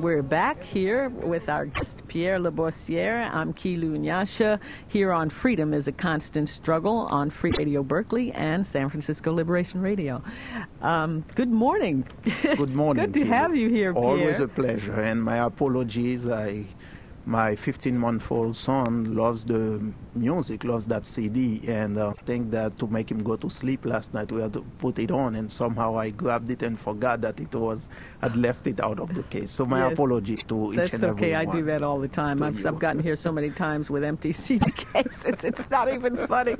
we're back here with our guest, Pierre Labossiere. I'm Kilu Nyasha, here on Freedom is a Constant Struggle on Free Radio Berkeley and San Francisco Liberation Radio. Good morning. Good morning, Good to have you here, Pierre. Always a pleasure, and my apologies. My 15-month-old son loves the music, loves that CD, and I think that to make him go to sleep last night, we had to put it on, and somehow I grabbed it and forgot that I'd left it out of the case. So my apologies to each and every one. That's okay. I do that all the time. I've gotten here so many times with empty CD cases. It's not even funny.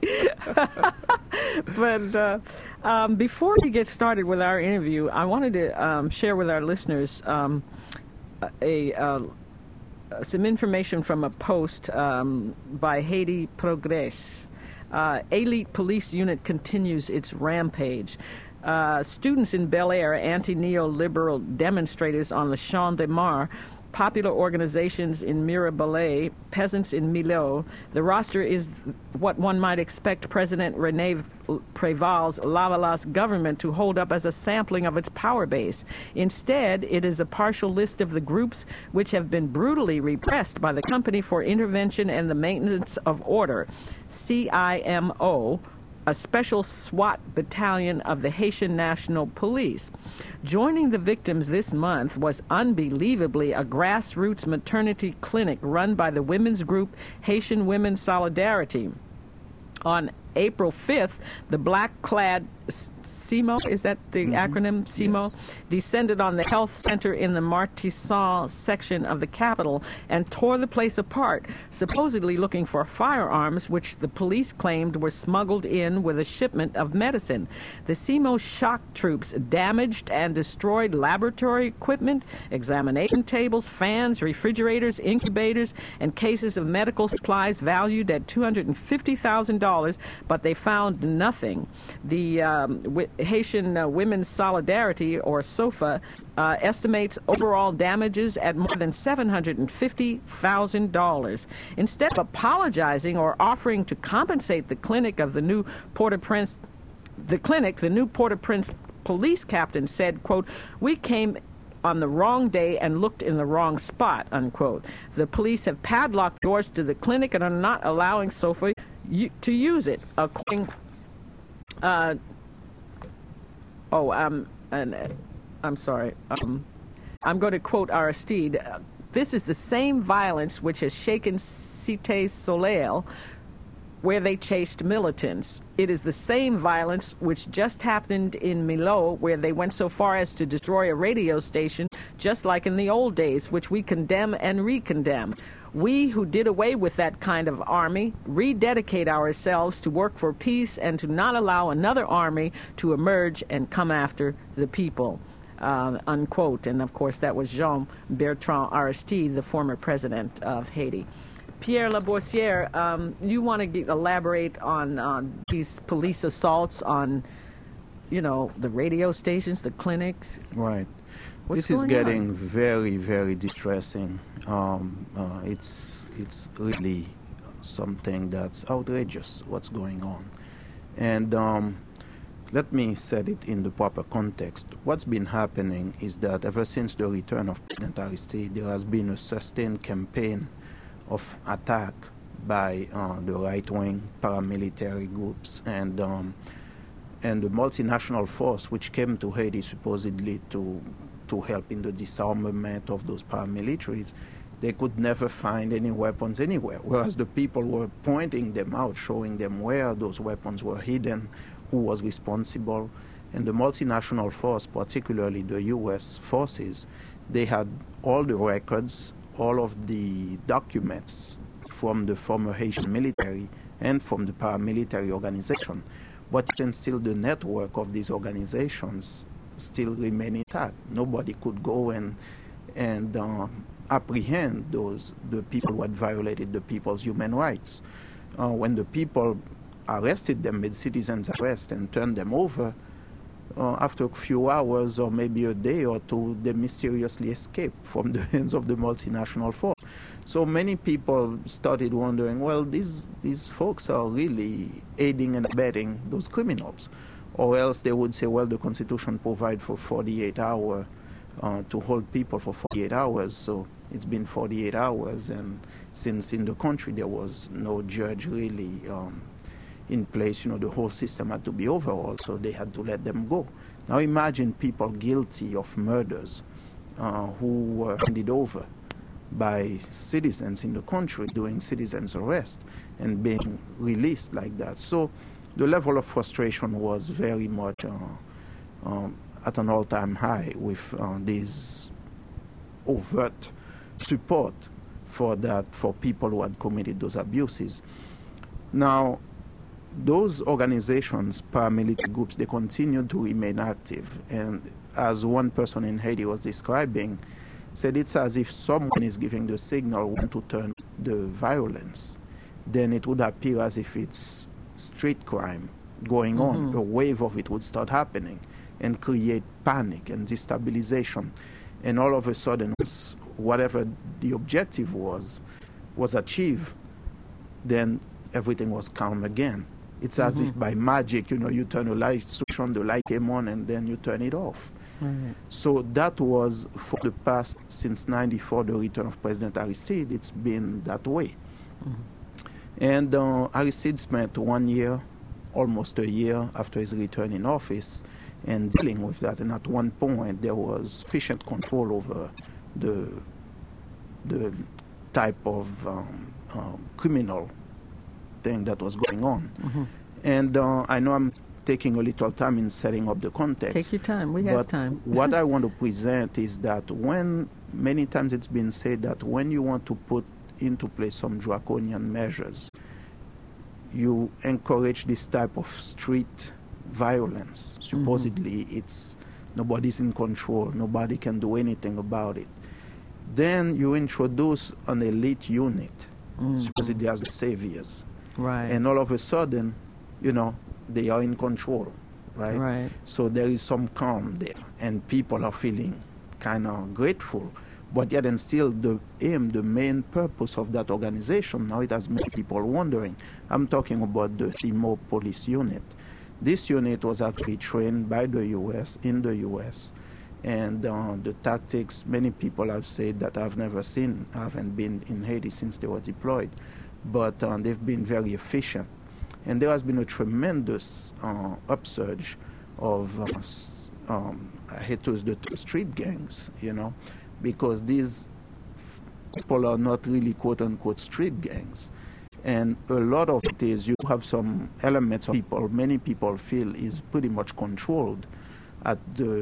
But before we get started with our interview, I wanted to share with our listeners some information from a post by Haiti Progress. Elite police unit continues its rampage. Students in Bel Air, anti-neoliberal demonstrators on the Champ de Mars, popular organizations in Mirabalais, peasants in Millau. The roster is what one might expect President René Préval's Lavalas government to hold up as a sampling of its power base. Instead, it is a partial list of the groups which have been brutally repressed by the Company for Intervention and the Maintenance of Order, CIMO, a special SWAT battalion of the Haitian National Police. Joining the victims this month was unbelievably a grassroots maternity clinic run by the women's group Haitian Women's Solidarity. On April 5th, the black-clad CIMO, is that the acronym, CIMO, yes, descended on the health center in the Martissant section of the capital and tore the place apart, supposedly looking for firearms, which the police claimed were smuggled in with a shipment of medicine. The CIMO shock troops damaged and destroyed laboratory equipment, examination tables, fans, refrigerators, incubators, and cases of medical supplies valued at $250,000, but they found nothing. The Haitian Women's Solidarity, or SOFA, estimates overall damages at more than $750,000. Instead of apologizing or offering to compensate the clinic of the new Port-au-Prince, the new Port-au-Prince police captain said, quote, "We came on the wrong day and looked in the wrong spot," unquote. The police have padlocked doors to the clinic and are not allowing SOFA to use it, according I'm sorry. I'm going to quote Aristide. This is the same violence which has shaken Cité Soleil, where they chased militants. It is the same violence which just happened in Millau, where they went so far as to destroy a radio station, just like in the old days, which we condemn and re-condemn. We who did away with that kind of army rededicate ourselves to work for peace and to not allow another army to emerge and come after the people, unquote. And, of course, that was Jean-Bertrand Aristide, the former president of Haiti. Pierre Labossiere, you want to elaborate on these police assaults on, the radio stations, the clinics? Right. What's this is going getting on? very, very distressing. It's really something that's outrageous, what's going on. And let me set it in the proper context. What's been happening is that ever since the return of President Aristide, there has been a sustained campaign of attack by the right-wing paramilitary groups and the multinational force which came to Haiti supposedly to help in the disarmament of those paramilitaries. They could never find any weapons anywhere, whereas the people were pointing them out, showing them where those weapons were hidden, who was responsible. And the multinational force, particularly the U.S. forces, they had all the records, all of the documents from the former Haitian military and from the paramilitary organization. But then still the network of these organizations still remain intact. Nobody could go and apprehend the people who had violated the people's human rights. When the people arrested them, made citizens arrest and turned them over, after a few hours or maybe a day or two, they mysteriously escaped from the hands of the multinational force. So many people started wondering, well, these folks are really aiding and abetting those criminals. Or else they would say, well, the Constitution provides for 48-hour to hold people for 48 hours. So it's been 48 hours, and since in the country there was no judge really in place, the whole system had to be overhauled, so they had to let them go. Now imagine people guilty of murders who were handed over by citizens in the country doing citizens' arrest and being released like that. So the level of frustration was very much at an all-time high with these overt support for people who had committed those abuses. Now, those organizations, paramilitary groups, they continue to remain active. And as one person in Haiti was describing, said it's as if someone is giving the signal when to turn the violence. Then it would appear as if it's street crime going on. A wave of it would start happening and create panic and destabilization. And all of a sudden, whatever the objective was achieved, then everything was calm again. It's as if by magic, you turn a light switch on, the light came on, and then you turn it off. So that was, for the past, since 94, the return of President Aristide, it's been that way. And Aristide spent 1 year, almost a year after his return in office, and dealing with that. And at one point, there was sufficient control over the type of criminal thing that was going on. And I know I'm taking a little time in setting up the context. Take your time. We have time. What I want to present is that many times it's been said that when you want to put into place some draconian measures, you encourage this type of street violence. Supposedly, nobody's in control, nobody can do anything about it. Then you introduce an elite unit, supposedly as the saviors. Right. And all of a sudden, they are in control, right? So there is some calm there, and people are feeling kind of grateful. But yet, and still, the main purpose of that organization, now it has made people wondering. I'm talking about the CIMO police unit. This unit was actually trained by the U.S., in the U.S., and the tactics, many people have said that I've never seen, I haven't been in Haiti since they were deployed, but they've been very efficient. And there has been a tremendous upsurge of, I hate to use the street gangs, because these people are not really quote-unquote street gangs. And a lot of it is you have some elements of people, many people feel is pretty much controlled at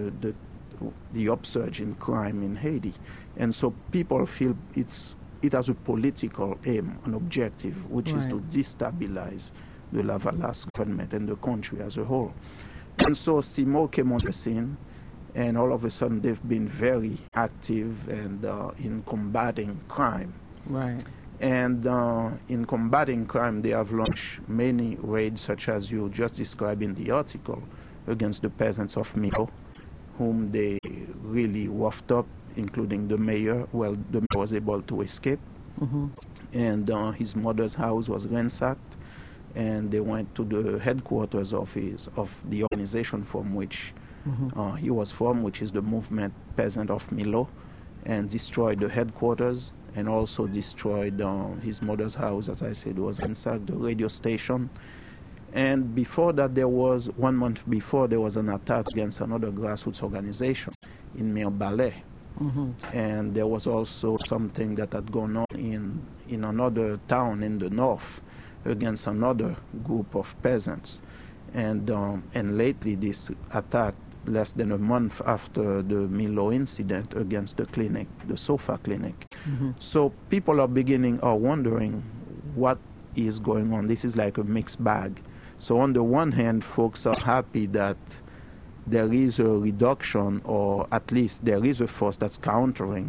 the upsurge in crime in Haiti. And so people feel it has a political aim, an objective, which is to destabilize the Lavalas government and the country as a whole. And so CIMO came on the scene, and all of a sudden they've been very active and in combating crime. Right. And in combating crime, they have launched many raids, such as you just described in the article, against the peasants of Milo, whom they really roughed up, including the mayor. Well, the mayor was able to escape, and his mother's house was ransacked, and they went to the headquarters of the organization from which he was from, which is the Movement Peasant of Milo, and destroyed the headquarters, and also destroyed his mother's house, as I said, was ransacked, the radio station. And before that, 1 month before, there was an attack against another grassroots organization in Mirbalais. And there was also something that had gone on in another town in the north against another group of peasants. And lately, this attack, less than a month after the Milo incident against the clinic, the SOFA clinic. So people are wondering what is going on. This is like a mixed bag. So on the one hand, folks are happy that there is a reduction, or at least there is a force that's countering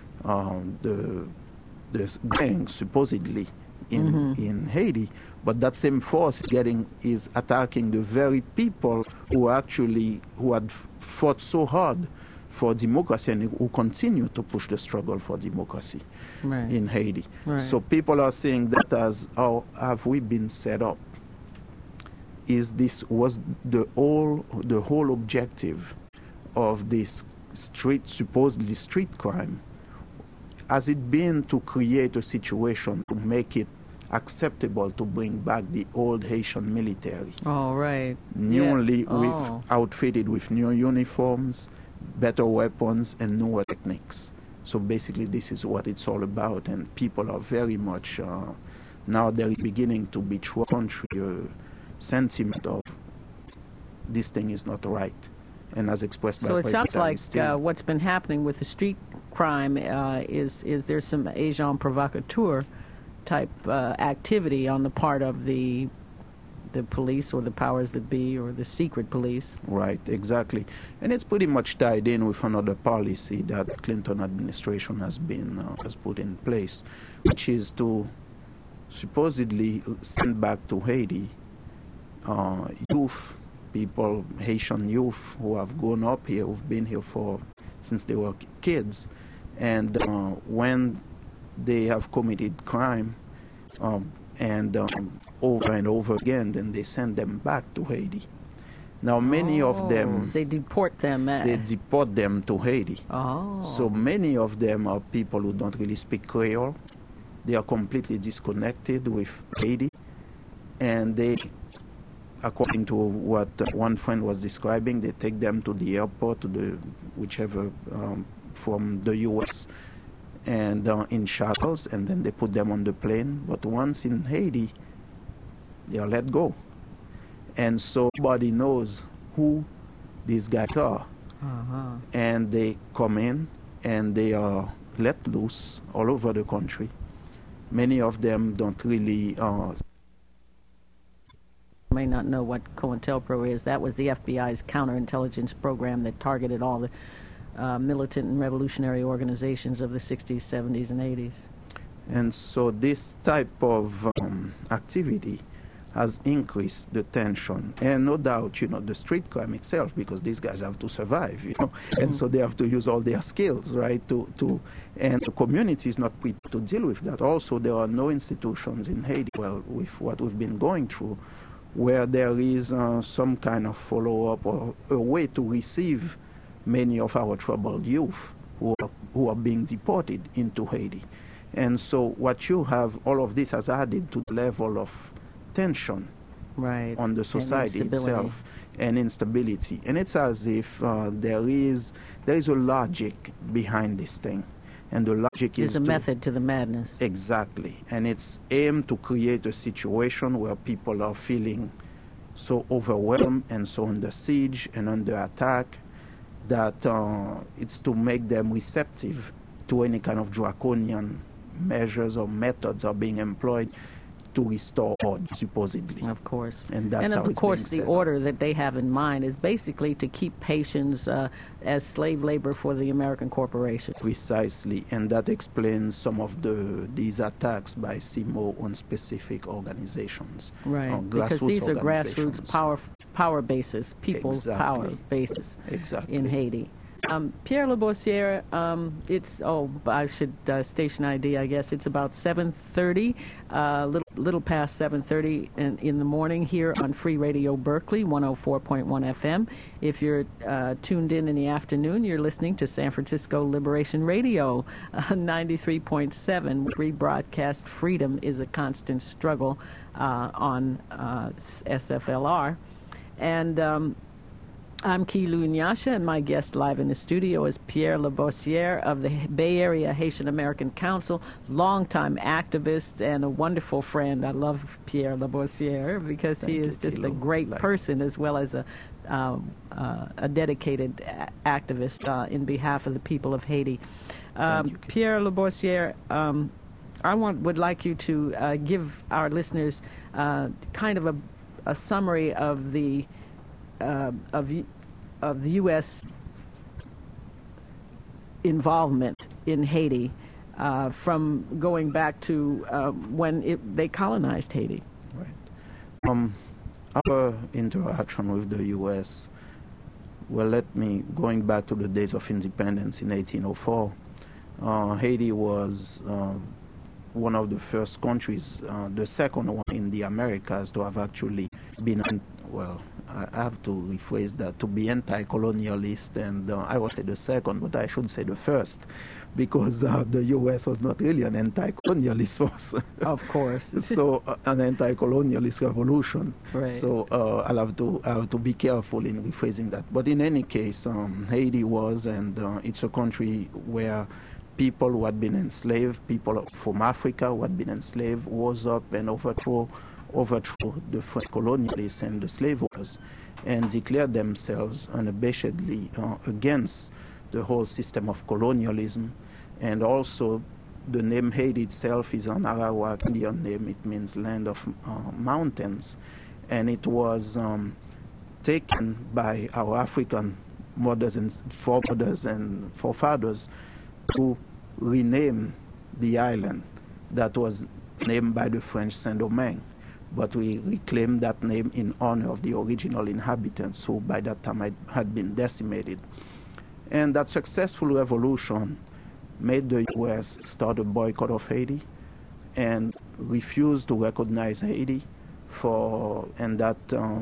the gang, supposedly, in Haiti. But that same force is attacking the very people who had fought so hard for democracy and who continue to push the struggle for democracy in Haiti. So people are saying that as how have we been set up? Was the whole objective of this supposedly street crime, has it been to create a situation to make it acceptable to bring back the old Haitian military? Oh, right. Newly outfitted with new uniforms, better weapons, and newer techniques. So basically, this is what it's all about, and people are very much now they're beginning to be country sentiment of this thing is not right, and as expressed by President Aristide. So it sounds like what's been happening with the street crime is there's some agent provocateur type activity on the part of the police or the powers that be or the secret police. Right, exactly. And it's pretty much tied in with another policy that the Clinton administration has put in place, which is to supposedly send back to Haiti youth, people, Haitian youth who have grown up here, who've been here since they were kids, and when they have committed crime, and over and over again, then they send them back to Haiti. Now, many of them... They deport them. They deport them to Haiti. Oh. So many of them are people who don't really speak Creole. They are completely disconnected with Haiti. And they, according to what one friend was describing, they take them to the airport, to whichever, from the U.S., and in shuttles, and then they put them on the plane. But once in Haiti, they are let go. And so nobody knows who these guys are. And they come in and they are let loose all over the country. Many of them don't really... may not know what COINTELPRO is. That was the FBI's counterintelligence program that targeted all the militant and revolutionary organizations of the 60s, 70s, and 80s. And so this type of activity has increased the tension. And no doubt, the street crime itself, because these guys have to survive, and so they have to use all their skills, right, and the community is not prepared to deal with that. Also, there are no institutions in Haiti, well, with what we've been going through, where there is some kind of follow-up or a way to receive many of our troubled youth who are being deported into Haiti. And so what you have, all of this has added to the level of tension on the society itself and instability. And it's as if there is a logic behind this thing. And the logic is... There's a method to the madness. Exactly. And it's aimed to create a situation where people are feeling so overwhelmed and so under siege and under attack that it's to make them receptive to any kind of draconian measures or methods are being employed to restore order, supposedly. Of course. And that's how it's of course, being the order that they have in mind is basically to keep Haitians as slave labor for the American corporations. Precisely. And that explains some of these attacks by CIMO on specific organizations. Right. Because these are grassroots power bases, people's power bases in Haiti. Pierre Labossiere, I should station ID, I guess. It's about 7:30, little past 7:30 in the morning here on Free Radio Berkeley, 104.1 FM. If you're tuned in the afternoon, you're listening to San Francisco Liberation Radio, 93.7. Rebroadcast freedom is a constant struggle on SFLR. And... I'm Kilu Nyasha, and my guest live in the studio is Pierre Labossiere of the Bay Area Haitian American Council, longtime activist and a wonderful friend. I love Pierre Labossiere because he is just a great person as well as a dedicated activist in behalf of the people of Haiti. Pierre Labossiere, I would like you to give our listeners kind of a summary of the U.S. involvement in Haiti from going back to when they colonized Haiti. Right. Our interaction with the U.S., going back to the days of independence in 1804, Haiti was one of the first countries, the second one in the Americas to have actually been well, I have to rephrase that, to be anti-colonialist, and I will say the second, but I should say the first, because the U.S. was not really an anti-colonialist force. Of course. So an anti-colonialist revolution. Right. So I have to be careful in rephrasing that. But in any case, Haiti was, and it's a country where people who had been enslaved, people from Africa who had been enslaved, rose up and overthrew the French colonialists and the slave owners, and declared themselves unabashedly against the whole system of colonialism. And also, the name Haiti itself is an Arawak Indian name. It means land of mountains. And it was taken by our African mothers and foremothers and forefathers to rename the island that was named by the French Saint-Domingue. But we reclaimed that name in honor of the original inhabitants who by that time had been decimated. And that successful revolution made the U.S. start a boycott of Haiti and refused to recognize Haiti and that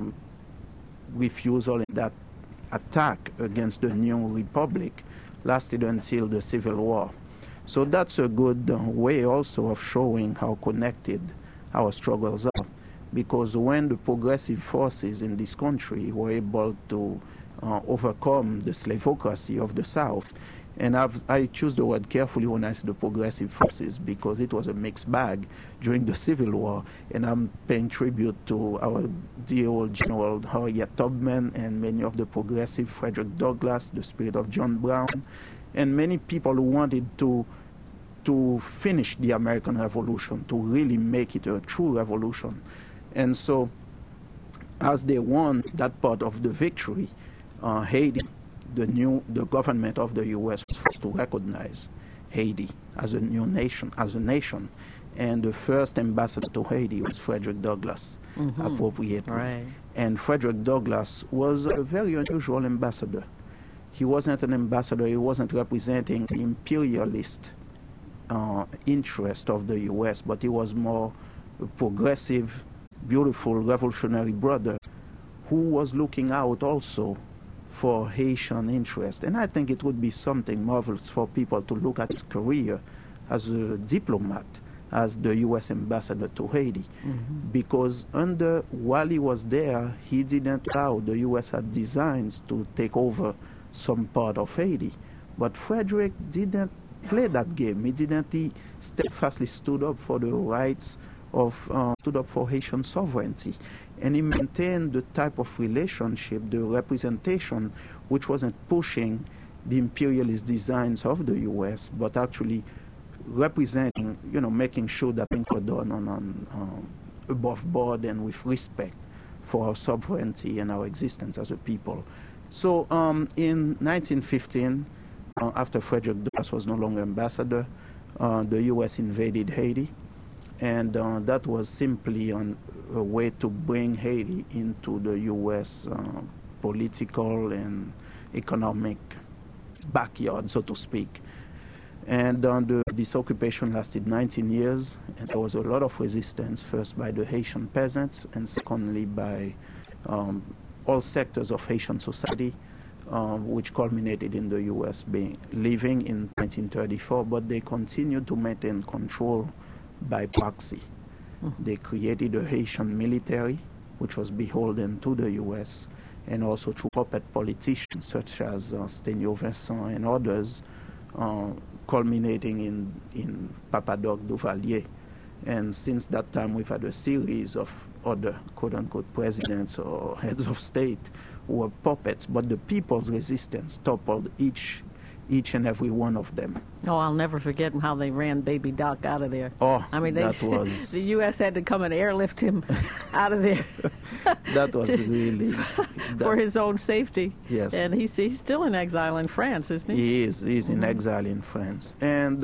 refusal and that attack against the new republic lasted until the Civil War. So that's a good way also of showing how connected our struggles are. Because when the progressive forces in this country were able to overcome the slavocracy of the South, and I choose the word carefully when I say the progressive forces because it was a mixed bag during the Civil War, and I'm paying tribute to our dear old General Harriet Tubman and many of the progressive, Frederick Douglass, the spirit of John Brown, and many people who wanted to finish the American Revolution, to really make it a true revolution. And so, as they won that part of the victory, Haiti, the government of the U.S. was forced to recognize Haiti as a new nation, and the first ambassador to Haiti was Frederick Douglass, appropriately. Right. And Frederick Douglass was a very unusual ambassador. He wasn't an ambassador, he wasn't representing the imperialist interest of the U.S., but he was more a progressive, beautiful, revolutionary brother who was looking out also for Haitian interest. And I think it would be something marvelous for people to look at his career as a diplomat, as the U.S. ambassador to Haiti. Because while he was there, he didn't allow the U.S. had designs to take over some part of Haiti. But Frederick didn't play that game. He steadfastly stood up for the rights stood up for Haitian sovereignty. And he maintained the type of relationship, the representation, which wasn't pushing the imperialist designs of the U.S., but actually representing, making sure that things were done on above board and with respect for our sovereignty and our existence as a people. So in 1915, after Frederick Douglass was no longer ambassador, the U.S. invaded Haiti. And that was simply a way to bring Haiti into the U.S. Political and economic backyard, so to speak. And this occupation lasted 19 years, and there was a lot of resistance, first by the Haitian peasants, and secondly by all sectors of Haitian society, which culminated in the U.S. leaving in 1934, but they continued to maintain control by proxy. They created a Haitian military, which was beholden to the U.S., and also through puppet politicians such as Sténio Vincent and others, culminating in Papa Doc Duvalier. And since that time, we've had a series of other quote-unquote presidents or heads of state who were puppets, but the people's resistance toppled each and every one of them. Oh, I'll never forget how they ran Baby Doc out of there. Oh, I mean, that was... the U.S. had to come and airlift him out of there. That was really... for his own safety. Yes. And he's still in exile in France, isn't he? He is. He's in exile in France. And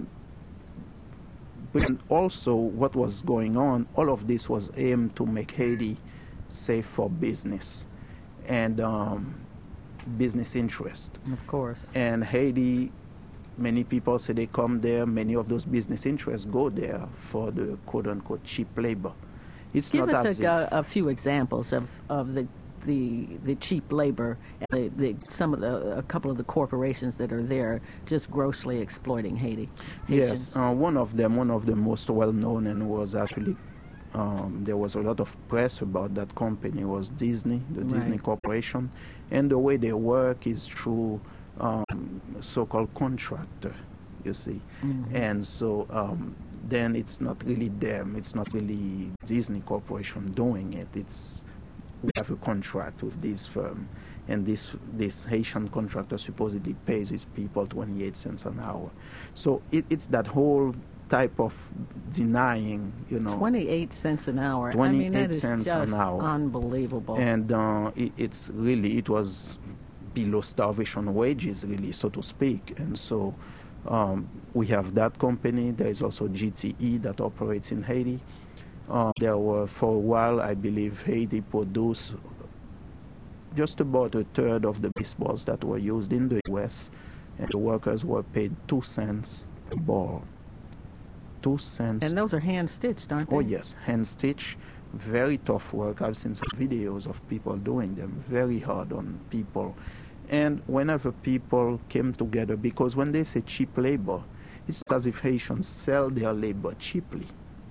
but also what was going on, all of this was aimed to make Haiti safe for business and business interest. Of course. And Haiti, many people say they come there, many of those business interests go there for the quote-unquote cheap labor. It's Give not us as if a few examples of the cheap labor and a couple of the corporations that are there just grossly exploiting Haitians. Yes, one of the most well known and was actually there was a lot of press about that company was Disney, the Disney Corporation, and the way they work is through so-called contractor, you see, and so then it's not really them, it's not really Disney Corporation doing it. It's we have a contract with this firm, and this Haitian contractor supposedly pays his people 28 cents an hour. So it's that whole type of denying, 28 cents an hour. 28 that is cents just an hour. Unbelievable. And it was below starvation wages, really, so to speak. And so we have that company. There is also GTE that operates in Haiti. There were, for a while, I believe Haiti produced just about a third of the baseballs that were used in the U.S., and the workers were paid 2 cents per ball. 2 cents. And those are hand-stitched, aren't they? Oh, yes, hand-stitched. Very tough work. I've seen some videos of people doing them. Very hard on people. And whenever people came together, because when they say cheap labor, it's as if Haitians sell their labor cheaply.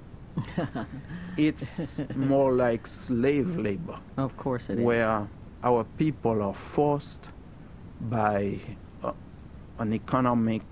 It's more like slave labor. Of course it is. Where our people are forced by an economic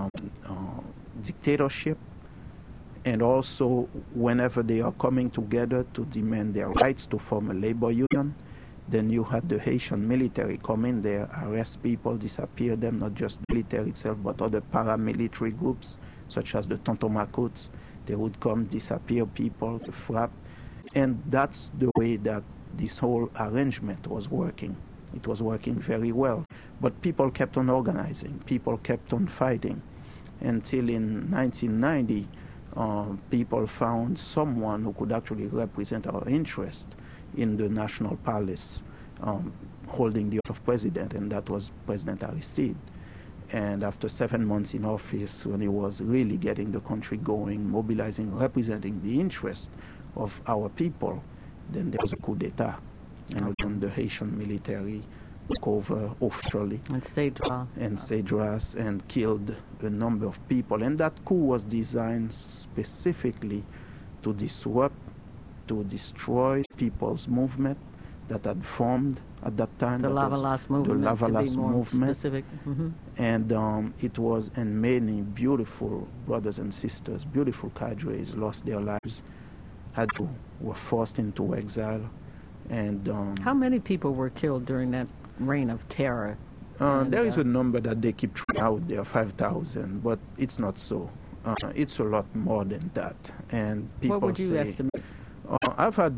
dictatorship, and also whenever they are coming together to demand their rights to form a labor union, then you had the Haitian military come in there, arrest people, disappear them, not just military itself, but other paramilitary groups, such as the Tontomacoutes. They would come, disappear people, the FRAP. And that's the way that this whole arrangement was working. It was working very well. But people kept on organizing. People kept on fighting. Until in 1990, people found someone who could actually represent our interest in the National Palace, holding the office of president, and that was President Aristide. And after 7 months in office, when he was really getting the country going, mobilizing, representing the interest of our people, then there was a coup d'etat. And then the Haitian military took over officially. And Cedras and killed a number of people. And that coup was designed specifically to disrupt, to destroy people's movement that had formed at that time. The Lavalas movement. The Lavalas movement. Specific. Mm-hmm. And it was, and many beautiful brothers and sisters, beautiful cadres lost their lives, were forced into exile. And how many people were killed during that reign of terror? There is a number that they keep throwing out there, 5,000, but it's not so. It's a lot more than that. And people what would you estimate? I've had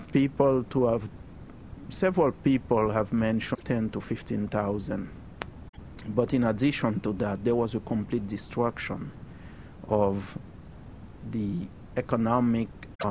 several people have mentioned 10 to 15,000. But in addition to that, there was a complete destruction of the economic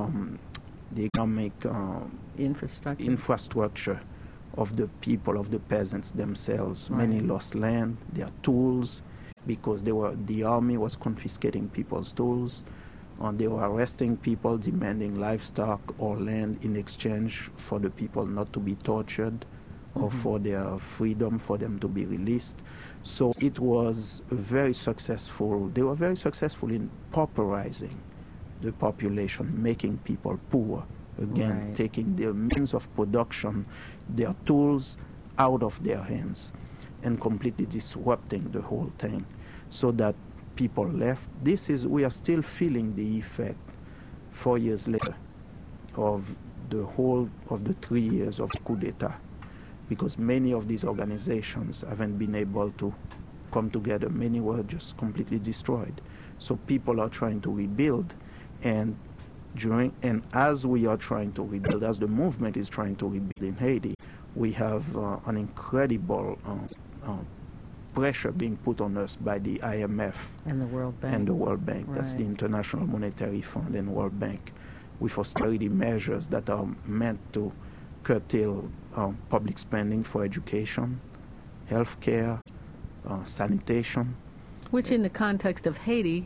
infrastructure of the people, of the peasants themselves. Right. Many lost land, their tools, because the army was confiscating people's tools. They were arresting people, demanding livestock or land in exchange for the people not to be tortured, or for their freedom, for them to be released. So it was very successful. They were very successful in pauperizing the population, making people poor. Again, right. Taking their means of production, their tools out of their hands, and completely disrupting the whole thing, so that people left. We are still feeling the effect 4 years later of the 3 years of coup d'etat, because many of these organizations haven't been able to come together. Many were just completely destroyed. So people are trying to rebuild, and as we are trying to rebuild, as the movement is trying to rebuild in Haiti, we have an incredible pressure being put on us by the IMF and the World Bank. Right. That's the Right. International Monetary Fund and World Bank, with austerity measures that are meant to curtail public spending for education, healthcare, sanitation. Which in the context of Haiti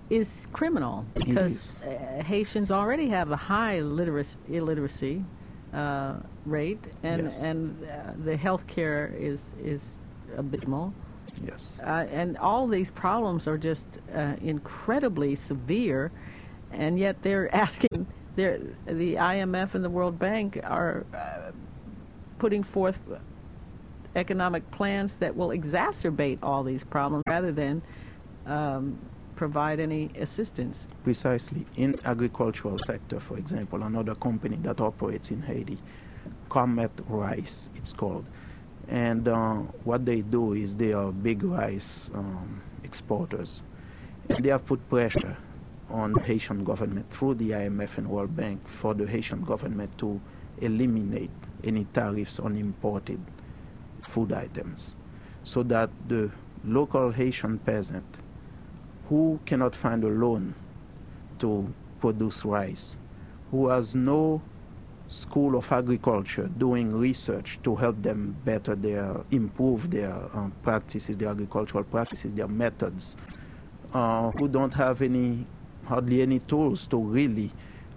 is criminal because Haitians already have a high illiteracy rate, and the health care is abysmal. Yes. And all these problems are just incredibly severe, and yet they're asking, the IMF and the World Bank are putting forth economic plans that will exacerbate all these problems rather than provide any assistance. Precisely. In agricultural sector, for example, another company that operates in Haiti, Comet Rice, it's called. And what they do is they are big rice exporters. And they have put pressure on the Haitian government through the IMF and World Bank for the Haitian government to eliminate any tariffs on imported food items so that the local Haitian peasant who cannot find a loan to produce rice, who has no school of agriculture doing research to help them improve their practices, their agricultural practices, their methods, who don't have hardly any tools to really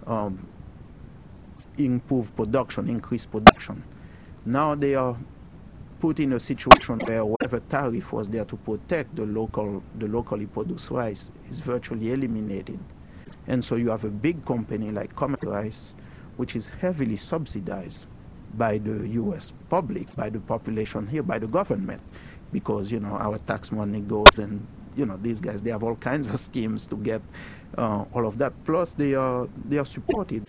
improve production, increase production. Now they are put in a situation where whatever tariff was there to protect the locally produced rice is virtually eliminated. And so you have a big company like Comet Rice, which is heavily subsidized by the U.S. public, by the population here, by the government, because, our tax money goes and, these guys, they have all kinds of schemes to get all of that. Plus, they are supported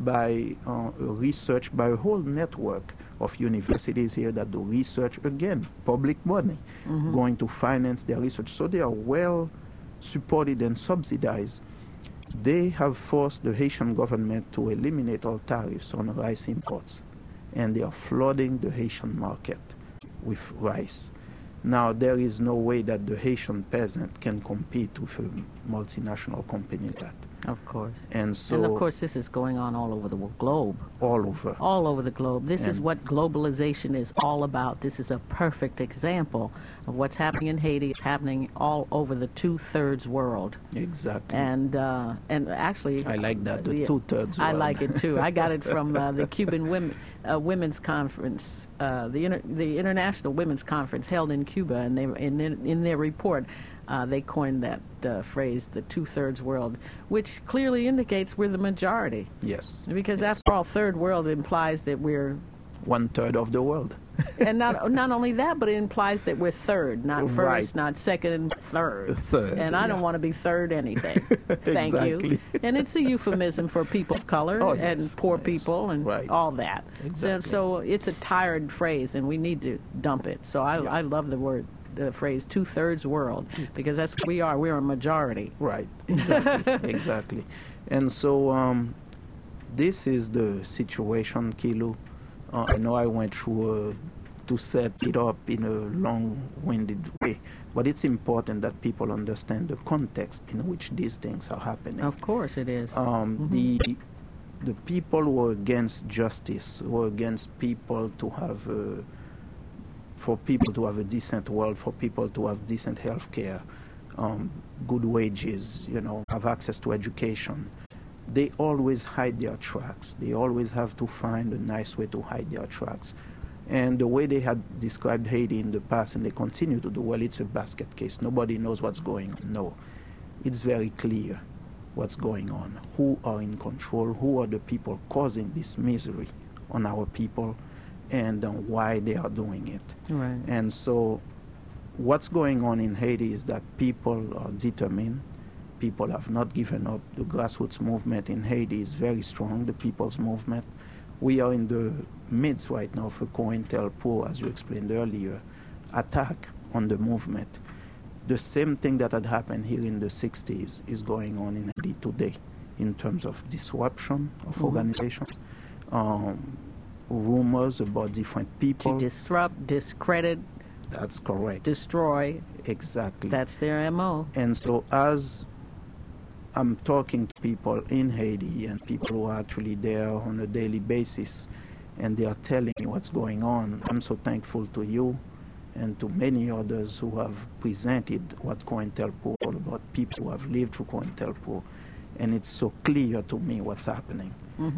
by research, by a whole network of universities here that do research, again, public money, going to finance their research. So they are well supported and subsidized. They have forced the Haitian government to eliminate all tariffs on rice imports, and they are flooding the Haitian market with rice. Now, there is no way that the Haitian peasant can compete with a multinational company like that. Of course. And of course, this is going on all over the globe. All over. All over the globe. This is what globalization is all about. This is a perfect example of what's happening in Haiti. It's happening all over the two-thirds world. Exactly. And actually, I like that, the two-thirds world. I like it too. I got it from the Cuban Women's Conference, the International Women's Conference held in Cuba, and they in their report. They coined that phrase, the two-thirds world, which clearly indicates we're the majority. Yes. Because after all, third world implies that we're one-third of the world. And not only that, but it implies that we're third, not first, right. Not second, third. Third. And I don't want to be third anything. Thank you. And it's a euphemism for people of color and poor people and all that. Exactly. So it's a tired phrase, and we need to dump it. So I love the phrase two-thirds world, because that's what we are. We're a majority. Right. Exactly. Exactly. And so this is the situation, Kilu. I know I went through to set it up in a long-winded way, but it's important that people understand the context in which these things are happening. Of course it is. The people who are against justice, who are against people to have for people to have a decent world, for people to have decent health care, good wages, have access to education, they always hide their tracks. They always have to find a nice way to hide their tracks. And the way they had described Haiti in the past, and they continue to do, well, it's a basket case. Nobody knows what's going on. No, it's very clear what's going on. Who are in control? Who are the people causing this misery on our people? And why they are doing it. Right. And so what's going on in Haiti is that people are determined. People have not given up. The grassroots movement in Haiti is very strong, the people's movement. We are in the midst right now of a COINTELPRO, as you explained earlier, attack on the movement. The same thing that had happened here in the 60s is going on in Haiti today in terms of disruption of organization. Rumors about different people. To disrupt, discredit. That's correct. Destroy. Exactly. That's their MO. And so as I'm talking to people in Haiti and people who are actually there on a daily basis, and they are telling me what's going on, I'm so thankful to you and to many others who have presented what COINTELPRO all about, people who have lived through COINTELPRO, and it's so clear to me what's happening.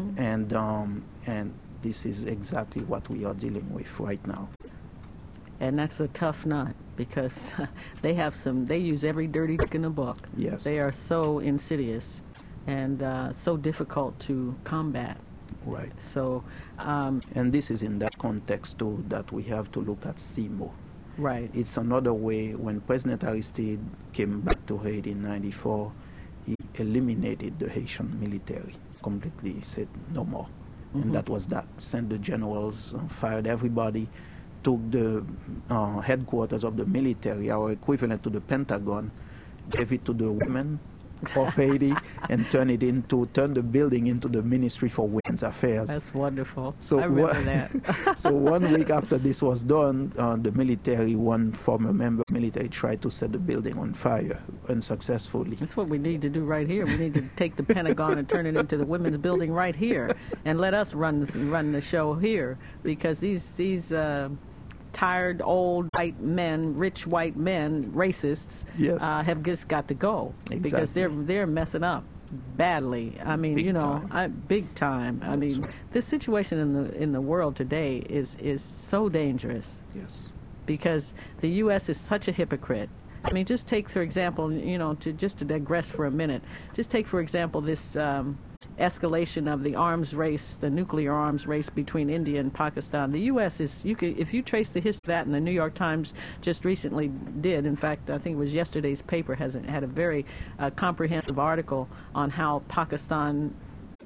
And this is exactly what we are dealing with right now. And that's a tough nut, because they use every dirty trick in the book. Yes. They are so insidious and so difficult to combat. Right. So, and this is in that context too that we have to look at CIMO. right. It's another way. When President Aristide came back to Haiti in '94, he eliminated the Haitian military completely. He said no more, and that was that. Sent the generals, fired everybody, took the headquarters of the military, our equivalent to the Pentagon, gave it to the women of Haiti, and turned the building into the Ministry for Women's Affairs. That's wonderful. So I remember that. So 1 week after this was done, the military, one former member of the military, tried to set the building on fire unsuccessfully. That's what we need to do right here. We need to take the Pentagon and turn it into the women's building right here, and let us run the show here, because these tired old white men, rich white men, racists, Yes. have just got to go, because Exactly. they're messing up badly. I mean, Big big time. I That's mean, right. this situation in the world today is so dangerous, Yes. because the U.S. is such a hypocrite. I mean, just take, for example, to digress for a minute, just take, for example, this escalation of the arms race, the nuclear arms race between India and Pakistan. The U.S. if you trace the history of that, and the New York Times just recently did, in fact, I think it was yesterday's paper, had a very comprehensive article on how Pakistan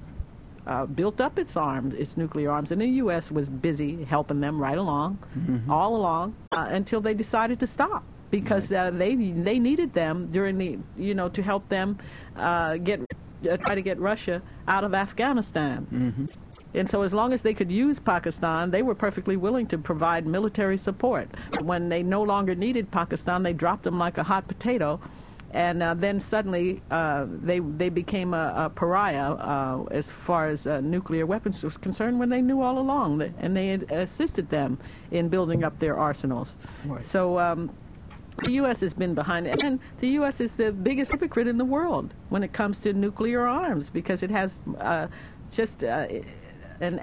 built up its nuclear arms, and the U.S. was busy helping them right along, all along, until they decided to stop, because they needed them during the, to help them try to get Russia out of Afghanistan. And so as long as they could use Pakistan, they were perfectly willing to provide military support. When they no longer needed Pakistan, they dropped them like a hot potato. And then suddenly they became a pariah as far as nuclear weapons was concerned, when they knew all along, and they had assisted them in building up their arsenals. Right. So the U.S. has been behind it, and the U.S. is the biggest hypocrite in the world when it comes to nuclear arms, because it has just an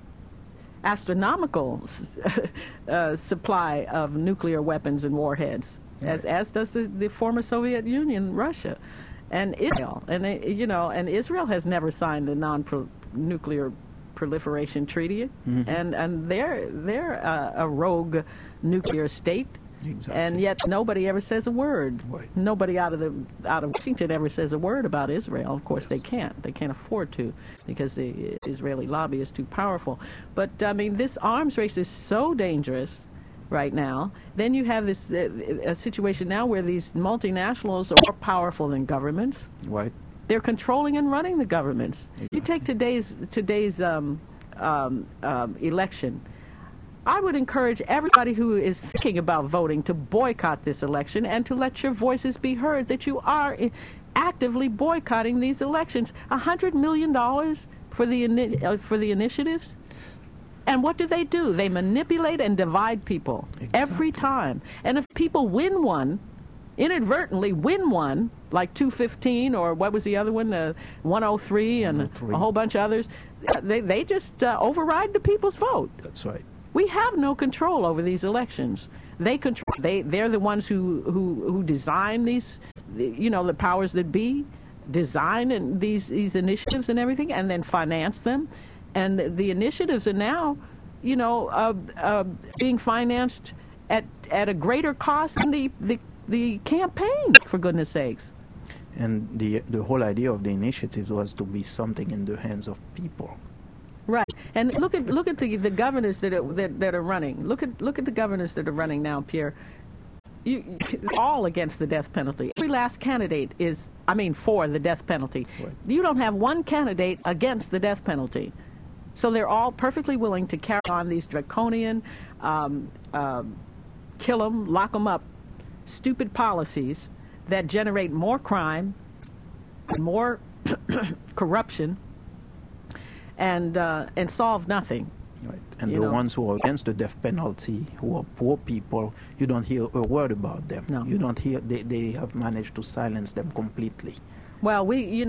astronomical supply of nuclear weapons and warheads, as does the former Soviet Union, Russia, and Israel. And and Israel has never signed a non-nuclear proliferation treaty, and they're a rogue nuclear state. Exactly. And yet nobody ever says a word. Right. Nobody out of Washington ever says a word about Israel. Of course, they can't. They can't afford to, because the Israeli lobby is too powerful. But I mean, this arms race is so dangerous right now. Then you have this a situation now where these multinationals are more powerful than governments. Right. They're controlling and running the governments. Exactly. You take today's election. I would encourage everybody who is thinking about voting to boycott this election, and to let your voices be heard that you are actively boycotting these elections. $100 million for the initiatives, and what do? They manipulate and divide people every time. And if people win one, inadvertently win one, like 215 or what was the other one, 103 and a whole bunch of others, they just override the people's vote. That's right. We have no control over these elections. They're the ones who design these, the powers that be, design these initiatives and everything, and then finance them. And the initiatives are now, being financed at a greater cost than the campaign, for goodness sakes. And the whole idea of the initiatives was to be something in the hands of people. Right, and look at the governors that are running. Look at the governors that are running now, Pierre. All against the death penalty. Every last candidate is, for the death penalty. Right. You don't have one candidate against the death penalty. So they're all perfectly willing to carry on these draconian, kill them, lock them up, stupid policies that generate more crime, more corruption, and solve nothing. Right. And You the know. ones who are against the death penalty, who are poor people, you don't hear a word about them. No. You don't hear, they have managed to silence them completely. Well,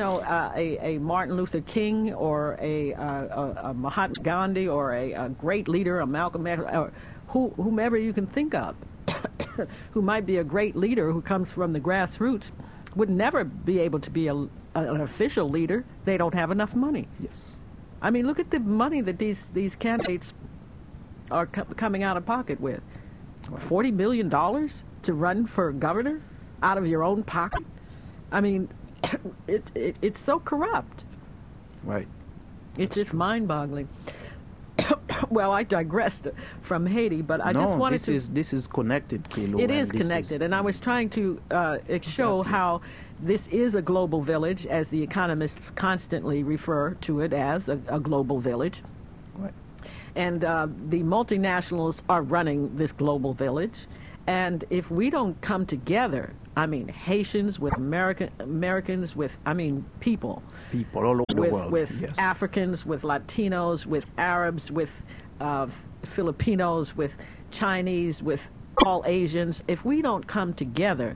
a Martin Luther King or a Mahatma Gandhi or a great leader, a Malcolm X, or whomever you can think of, who might be a great leader who comes from the grassroots, would never be able to be an official leader. They don't have enough money. Yes. I mean, look at the money that these candidates are coming out of pocket with. $40 million to run for governor out of your own pocket? I mean, it's so corrupt. Right. It's just mind-boggling. Well, I digressed from Haiti, but I just wanted to... this is connected, Kilo. It is connected, and I was trying to show how this is a global village, as the economists constantly refer to it as a global village. Right. And the multinationals are running this global village. And if we don't come together, I mean, Haitians with Americans with, people. People all over the world. With yes. Africans, with Latinos, with Arabs, with Filipinos, with Chinese, with all Asians. If we don't come together,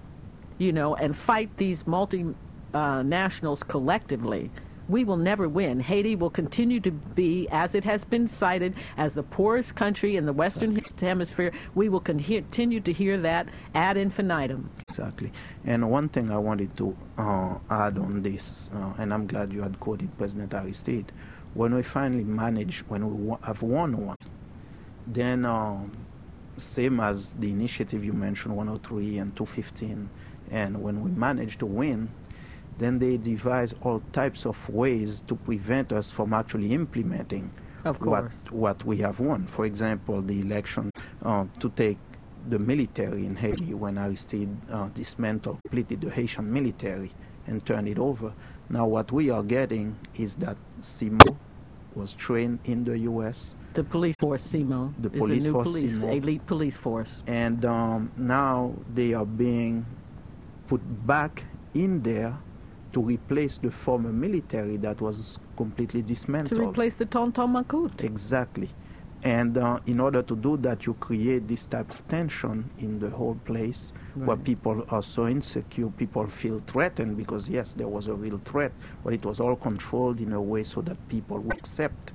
and fight these multinationals collectively, we will never win. Haiti will continue to be, as it has been cited, as the poorest country in the Western Hemisphere. We will continue to hear that ad infinitum. Exactly. And one thing I wanted to add on this, and I'm glad you had quoted President Aristide, when we finally manage, when we have won one, then same as the initiative you mentioned, 103 and 215, and when we manage to win, then they devise all types of ways to prevent us from actually implementing what we have won. For example, the election to take the military in Haiti, when Aristide dismantled completely the Haitian military and turned it over. Now what we are getting is that CIMO was trained in the U.S. The police force, CIMO, the police force, CIMO, elite police force. And now they are being put back in there to replace the former military that was completely dismantled. To replace the Tonton Macoute. Exactly. And in order to do that, you create this type of tension in the whole place, where people are so insecure, people feel threatened, because yes, there was a real threat, but it was all controlled in a way so that people would accept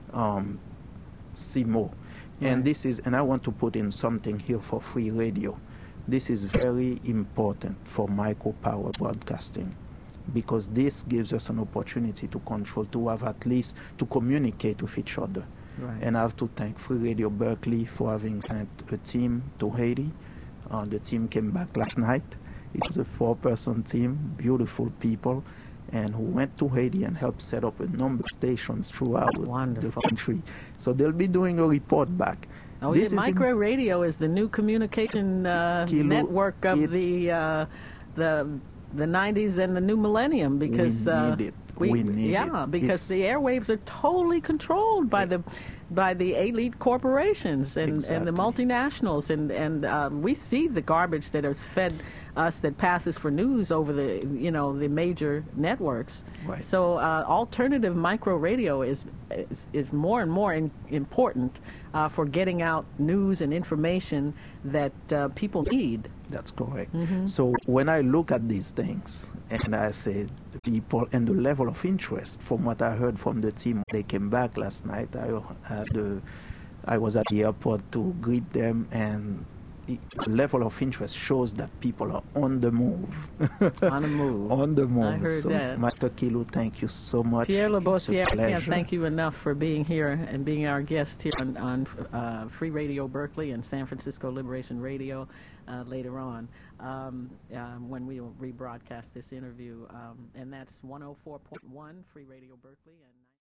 CIMO. And this is, and I want to put in something here for free radio. This is very important for micropower broadcasting, because this gives us an opportunity to control, to have at least, to communicate with each other. Right. And I have to thank Free Radio Berkeley for having sent a team to Haiti. The team came back last night. It was a 4-person team, beautiful people, and who went to Haiti and helped set up a number of stations throughout the country. So they'll be doing a report back. Oh, yeah, micro radio is the new communication network of the 90s and the new millennium, because we need it. Because the airwaves are totally controlled by the elite corporations and the multinationals, and we see the garbage that is fed us that passes for news over the major networks. Right. So alternative micro radio is more and more important for getting out news and information that people need. That's correct. Mm-hmm. So when I look at these things, and I say the people and the level of interest, from what I heard from the team, they came back last night. I was at the airport to greet them, and the level of interest shows that people are on the move. On the move. On the move. I heard that. Master Kilo, thank you so much. Pierre Labossiere, I can't thank you enough for being here and being our guest here on Free Radio Berkeley and San Francisco Liberation Radio later on when we will rebroadcast this interview. And that's 104.1 Free Radio Berkeley. And